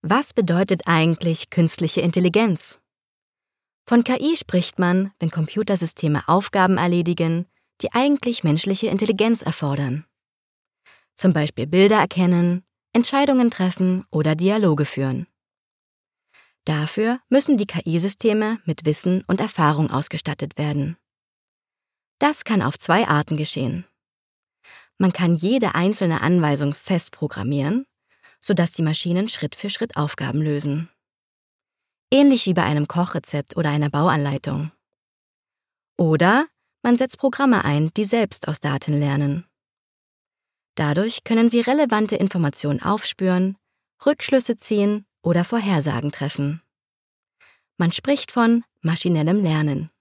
Was bedeutet eigentlich künstliche Intelligenz? Von KI spricht man, wenn Computersysteme Aufgaben erledigen, die eigentlich menschliche Intelligenz erfordern. Zum Beispiel Bilder erkennen, Entscheidungen treffen oder Dialoge führen. Dafür müssen die KI-Systeme mit Wissen und Erfahrung ausgestattet werden. Das kann auf 2 Arten geschehen. Man kann jede einzelne Anweisung fest programmieren, sodass die Maschinen Schritt für Schritt Aufgaben lösen. Ähnlich wie bei einem Kochrezept oder einer Bauanleitung. Oder man setzt Programme ein, die selbst aus Daten lernen. Dadurch können sie relevante Informationen aufspüren, Rückschlüsse ziehen oder Vorhersagen treffen. Man spricht von maschinellem Lernen.